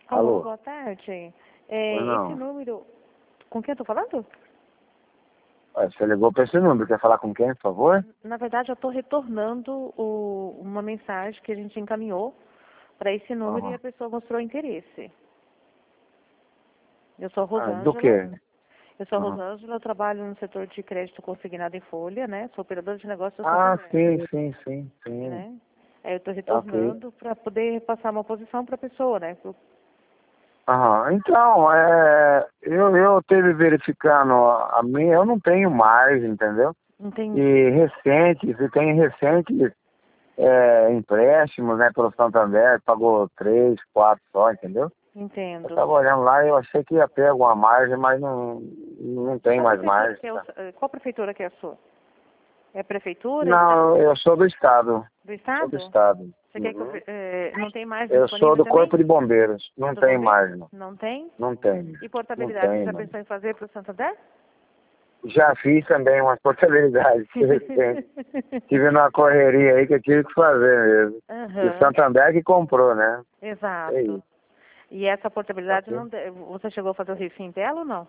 Alô, Alô? boa tarde. Ou Esse não? número... Com quem eu tô falando? Você ligou para esse número, quer falar com quem, por favor? Na verdade, eu tô retornando uma mensagem que a gente encaminhou para esse número e Aham. a pessoa mostrou interesse. Eu sou a Ah, do Rosângela. quê? Eu sou a Aham. Rosângela, eu trabalho no setor de crédito consignado em folha, né? Sou operadora de negócios do Ah, Santander, sim. né? Aí eu estou Ok. retornando para poder passar uma posição para a pessoa, né? Aham. Então, eu teve verificando a minha, eu não tenho mais, entendeu? Entendi, E recente, você tem recentes empréstimos, né, pelo Santander, pagou 3, 4 só, entendeu? Eu entendo. estava olhando lá e eu achei que ia ter alguma margem, mas não tem Qual mais prefeitura margem. que é, Tá? qual prefeitura que é a sua? É prefeitura, Não, estado? eu sou do Estado. Do Sou do estado? Estado. Você quer que Uhum. não tem mais Eu sou disponível do também? Corpo de Bombeiros. Não Do tem bombeiro? mais, não. Não tem? Não tem. E Não portabilidade, você tem, já mano. pensou em fazer para o Santander? Já fiz também umas portabilidades recentes. Tive numa correria aí que eu tive que fazer mesmo. E o Aham, Santander que comprou, né? É exato. isso. E essa portabilidade, Ok? não, você chegou a fazer o refim dela ou não?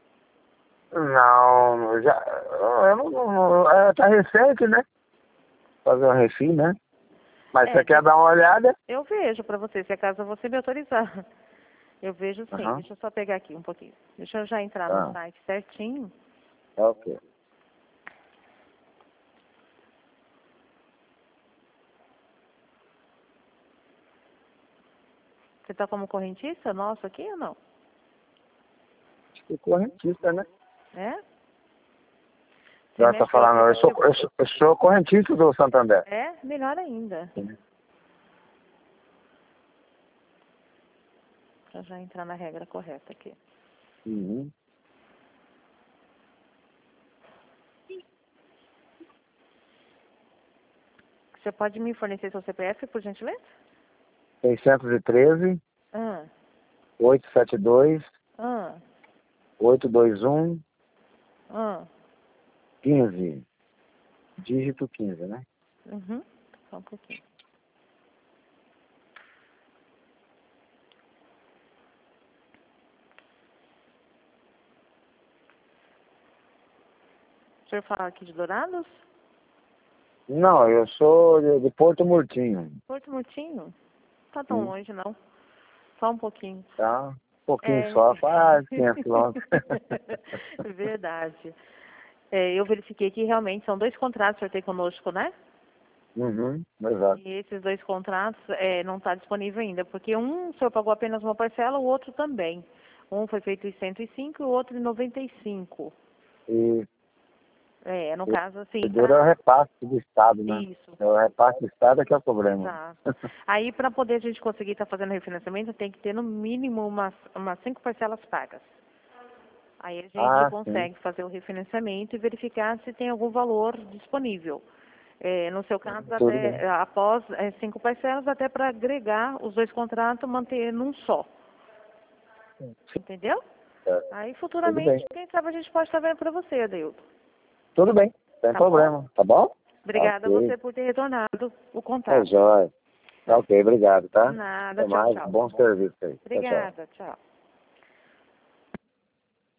Não, já. Eu tá recente, né? Fazer um refim, né? Mas É, você quer dar uma olhada? eu vejo para você, se acaso você me autorizar. Eu vejo sim. Aham. Deixa eu só pegar aqui um pouquinho. Deixa eu já entrar no Tá. site certinho. Ok. Você está como correntista nosso aqui ou não? Acho que correntista, né? É? Você Já tá mexe pelo falando, aplicativo? eu sou correntista do Santander. É? Melhor ainda. Sim. Para já entrar na regra correta aqui. Uhum. Você pode me fornecer seu CPF, por gentileza? 613, Ah, 872, ah, 821, ah. 15. Dígito 15, né? Uhum. Só um pouquinho. O senhor fala aqui de Dourados? Não, eu sou de Porto Murtinho. Porto Murtinho? Tá tão Sim. longe, não. Só um pouquinho. Tá? Um pouquinho É. só, quase 500 quilômetros. Verdade. Eu verifiquei que realmente são 2 contratos que o senhor tem conosco, né? Uhum, exato. E esses 2 contratos não está disponível ainda, porque um o senhor pagou apenas uma parcela, o outro também. Um foi feito em 105 e o outro em 95. E No o caso, assim, seguro é o para repasse do Estado, né? isso. É o repasse do Estado é que é o problema. Exato. Aí, para poder a gente conseguir estar fazendo refinanciamento, tem que ter no mínimo umas 5 parcelas pagas. Aí a gente Ah, sim. consegue fazer o refinanciamento e verificar se tem algum valor disponível. No seu caso, Tudo bem. até após 5 parcelas, até para agregar os 2 contratos, manter num só. Entendeu? É, Aí tudo futuramente, bem. quem sabe a gente pode estar vendo para você, Adeildo. Tudo bem, sem Tá bom? problema. Tá bom? Obrigada a Ok. você por ter retornado o Tá contato. jóia. Tá ok, obrigado, tá? Nada, Até tchau, mais. tchau. Bom serviço aí. Tchau, tchau. Obrigada, tchau.